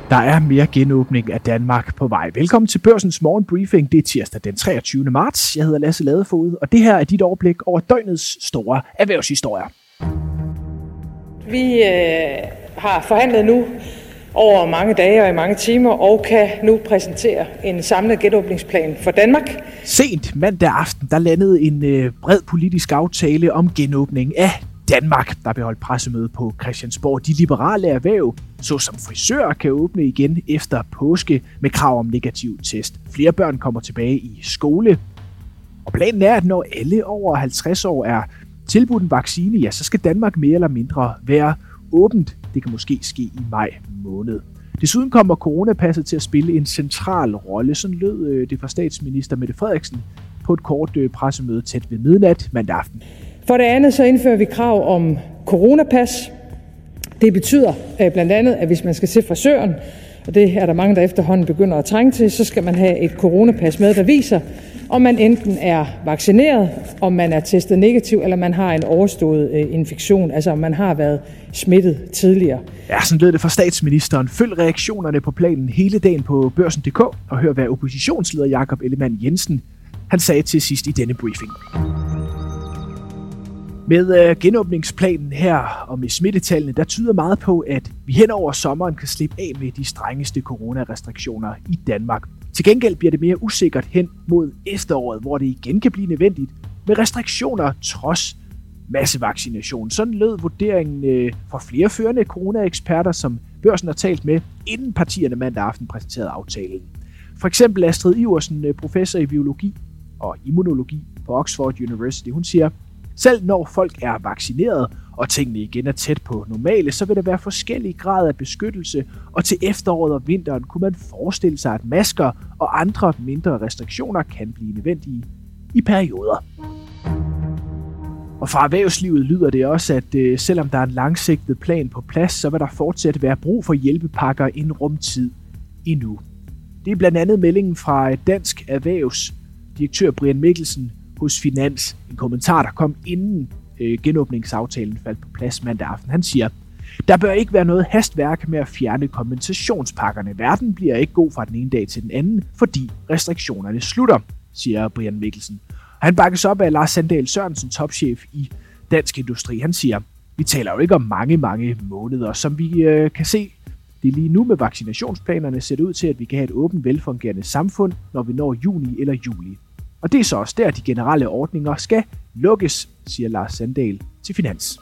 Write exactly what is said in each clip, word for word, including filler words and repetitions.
Der er mere genåbning af Danmark på vej. Velkommen til Børsens morgenbriefing. Det er tirsdag den treogtyvende marts. Jeg hedder Lasse Ladefoged, og det her er dit overblik over døgnets store erhvervshistorier. Vi øh, har forhandlet nu over mange dage og i mange timer, og kan nu præsentere en samlet genåbningsplan for Danmark. Sent mandag aften, der landede en øh, bred politisk aftale om genåbning af Danmark. Der blev holdt pressemøde på Christiansborg. De liberale erhverv, såsom frisører, kan åbne igen efter påske med krav om negativ test. Flere børn kommer tilbage i skole. Og planen er, at når alle over halvtreds år er tilbudt en vaccine, ja, så skal Danmark mere eller mindre være åbent. Det kan måske ske i maj måned. Desuden kommer coronapasset til at spille en central rolle. Sådan lød det fra statsminister Mette Frederiksen på et kort pressemøde tæt ved midnat mandag aften. For det andet så indfører vi krav om coronapas. Det betyder øh, blandt andet, at hvis man skal til frisøren, og det er der mange, der efterhånden begynder at trænge til, så skal man have et coronapas med, der viser, om man enten er vaccineret, om man er testet negativ, eller man har en overstået øh, infektion, altså om man har været smittet tidligere. Ja, sådan lød det fra statsministeren. Følg reaktionerne på planen hele dagen på børsen punktum d k og hør, hvad oppositionsleder Jakob Ellemann-Jensen han sagde til sidst i denne briefing. Med øh, genåbningsplanen her og med smittetallene, der tyder meget på, at vi hen over sommeren kan slippe af med de strengeste coronarestriktioner i Danmark. Til gengæld bliver det mere usikkert hen mod efteråret, hvor det igen kan blive nødvendigt med restriktioner trods massevaccination. Sådan lød vurderingen øh, fra flere førende coronaeksperter, som børsen har talt med, inden partierne mandag aften præsenterede aftalen. For eksempel Astrid Iversen, professor i biologi og immunologi på Oxford University, hun siger: selv når folk er vaccineret, og tingene igen er tæt på normale, så vil der være forskellige grader af beskyttelse, og til efteråret og vinteren kunne man forestille sig, at masker og andre mindre restriktioner kan blive nødvendige i perioder. Og fra erhvervslivet lyder det også, at øh, selvom der er en langsigtet plan på plads, så vil der fortsat være brug for hjælpepakker en rumtid endnu. Det er blandt andet meldingen fra Dansk Erhvervs direktør Brian Mikkelsen hos Finans. En kommentar, der kom inden øh, genåbningsaftalen faldt på plads mandag aften. Han siger: der bør ikke være noget hastværk med at fjerne kompensationspakkerne. Verden bliver ikke god fra den ene dag til den anden, fordi restriktionerne slutter, siger Brian Mikkelsen. Han bakkes op af Lars Sandahl Sørensen, topchef i Dansk Industri. Han siger: vi taler jo ikke om mange, mange måneder. Som vi øh, kan se, det er lige nu med vaccinationsplanerne ser det ud til, at vi kan have et åbent, velfungerende samfund, når vi når juni eller juli. Og det er så også der, de generelle ordninger skal lukkes, siger Lars Sandahl til Finans.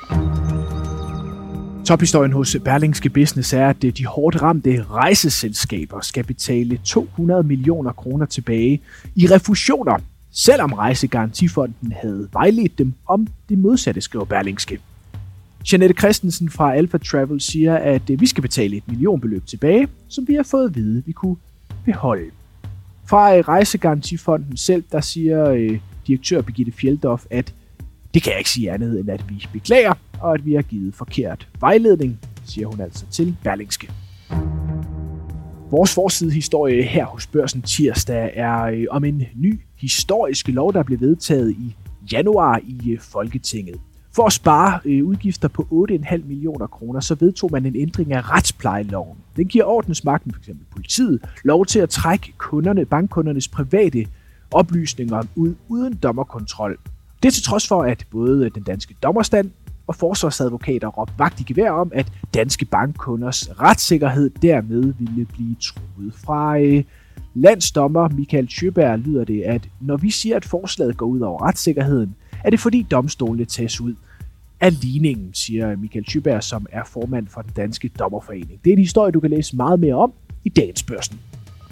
Tophistorien hos Berlingske Business er, at de hårdt ramte rejseselskaber skal betale to hundrede millioner kroner tilbage i refusioner, selvom Rejsegarantifonden havde vejledt dem om det modsatte, skriver Berlingske. Jeanette Christensen fra Alpha Travel siger, at vi skal betale et millionbeløb tilbage, som vi har fået at vide, vi kunne beholde. Fra Rejsegarantifonden selv, der siger øh, direktør Birgitte Fjelldorf, at det kan jeg ikke sige andet end, at vi beklager, og at vi har givet forkert vejledning, siger hun altså til Berlingske. Vores forsidehistorie her hos Børsen tirsdag er øh, om en ny historisk lov, der blev vedtaget i januar i øh, Folketinget. For at spare øh, udgifter på otte komma fem millioner kroner, så vedtog man en ændring af retsplejeloven. Den giver ordensmagten, f.eks. politiet, lov til at trække kunderne, bankkundernes private oplysninger ud uden dommerkontrol. Det er til trods for, at både den danske dommerstand og forsvarsadvokater råbte vagt i gevær om, at danske bankkunders retssikkerhed dermed ville blive truet. Fra øh, landsdommer Michael Sjöberg lyder det, at når vi siger, at forslaget går ud over retssikkerheden, er det fordi domstolene tages ud af ligningen, siger Michael Sjöberg, som er formand for den danske dommerforening. Det er en historie, du kan læse meget mere om i dagens Børsen.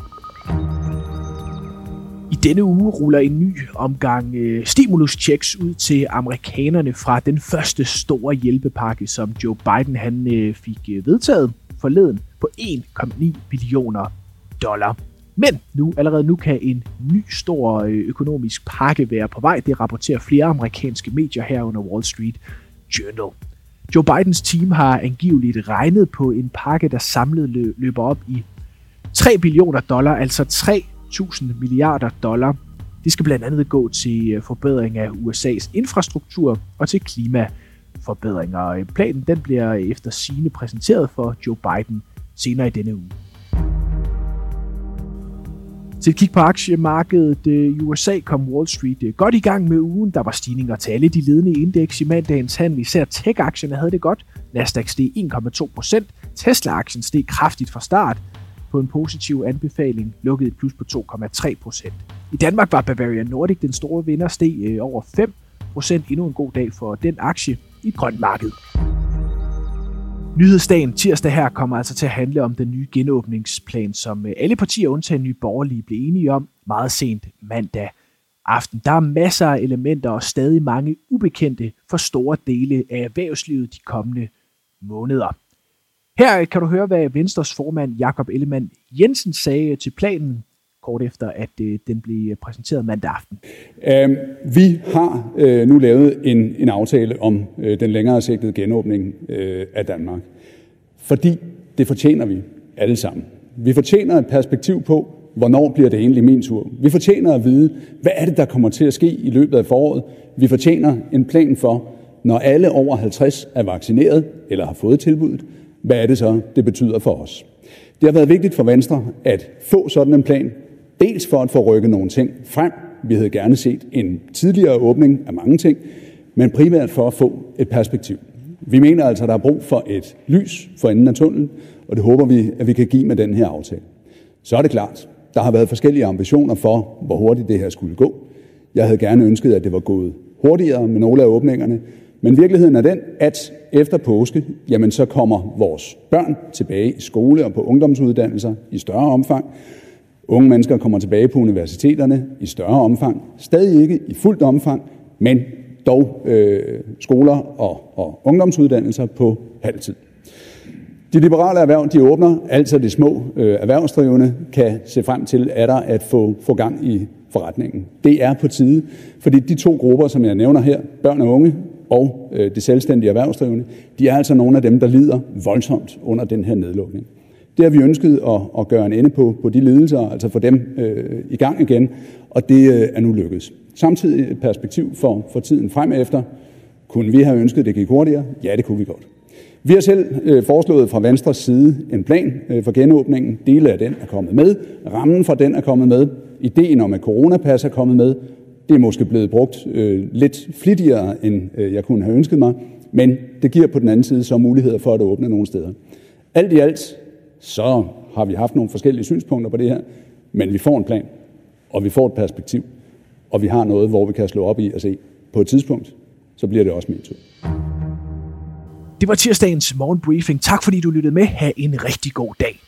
I denne uge ruller en ny omgang øh, stimulus-checks ud til amerikanerne fra den første store hjælpepakke, som Joe Biden han, øh, fik øh, vedtaget forleden på en komma ni billioner dollar. Men nu, allerede nu kan en ny stor øh, økonomisk pakke være på vej. Det rapporterer flere amerikanske medier herunder Wall Street Journal. Joe Bidens team har angiveligt regnet på en pakke, der samlet løber op i tre billioner dollar, altså tre tusind milliarder dollar. Det skal blandt andet gå til forbedring af U S A's infrastruktur og til klimaforbedringer. Planen den bliver efter sigende præsenteret for Joe Biden senere i denne uge. Til et kig på aktiemarkedet i U S A kom Wall Street godt i gang med ugen. Der var stigninger til alle de ledende indeks i mandagens handel. Især tech-aktierne havde det godt. Nasdaq steg en komma to procent. Tesla-aktien steg kraftigt fra start. På en positiv anbefaling lukkede et plus på to komma tre procent. I Danmark var Bavarian Nordic den store vinder, steg over fem procent. Endnu en god dag for den aktie i et grønt marked. Nyhedsdagen tirsdag her kommer altså til at handle om den nye genåbningsplan, som alle partier undtagen Nye Borgerlige blev enige om meget sent mandag aften. Der er masser af elementer og stadig mange ubekendte for store dele af erhvervslivet de kommende måneder. Her kan du høre, hvad Venstres formand Jakob Ellemann-Jensen sagde til planen, kort efter at øh, den blev præsenteret mandag aften. Uh, vi har uh, nu lavet en, en aftale om uh, den længere sigtede genåbning uh, af Danmark. Fordi det fortjener vi alle sammen. Vi fortjener et perspektiv på, hvornår bliver det egentlig min tur. Vi fortjener at vide, hvad er det, der kommer til at ske i løbet af foråret. Vi fortjener en plan for, når alle over halvtreds er vaccineret eller har fået tilbuddet, hvad er det så, det betyder for os. Det har været vigtigt for Venstre at få sådan en plan, dels for at få rykket nogle ting frem. Vi havde gerne set en tidligere åbning af mange ting, men primært for at få et perspektiv. Vi mener altså, at der er brug for et lys for enden af tunnelen, og det håber vi, at vi kan give med den her aftale. Så er det klart, der har været forskellige ambitioner for, hvor hurtigt det her skulle gå. Jeg havde gerne ønsket, at det var gået hurtigere med nogle af åbningerne, men virkeligheden er den, at efter påske, jamen så kommer vores børn tilbage i skole og på ungdomsuddannelser i større omfang. Unge mennesker kommer tilbage på universiteterne i større omfang. Stadig ikke i fuldt omfang, men dog øh, skoler og, og ungdomsuddannelser på halvtid. De liberale erhverv, de åbner, altså de små øh, erhvervsdrivende kan se frem til, er der at få, få gang i forretningen. Det er på tide, fordi de to grupper, som jeg nævner her, børn og unge og øh, de selvstændige erhvervsdrivende, de er altså nogle af dem, der lider voldsomt under den her nedlukning. Det har vi ønsket at, at gøre en ende på, på de lidelser, altså få dem øh, i gang igen, og det øh, er nu lykkedes. Samtidig et perspektiv for, for tiden frem efter. Kunne vi have ønsket, at det gik hurtigere? Ja, det kunne vi godt. Vi har selv øh, foreslået fra Venstres side en plan øh, for genåbningen. Dele af den er kommet med. Rammen for den er kommet med. Ideen om et coronapas er kommet med. Det er måske blevet brugt øh, lidt flittigere, end øh, jeg kunne have ønsket mig. Men det giver på den anden side så muligheder for at åbne nogle steder. Alt i alt, så har vi haft nogle forskellige synspunkter på det her. Men vi får en plan, og vi får et perspektiv. Og vi har noget, hvor vi kan slå op i og se, på et tidspunkt, så bliver det også min tur. Det var tirsdagens morgenbriefing. Tak fordi du lyttede med. Ha' en rigtig god dag.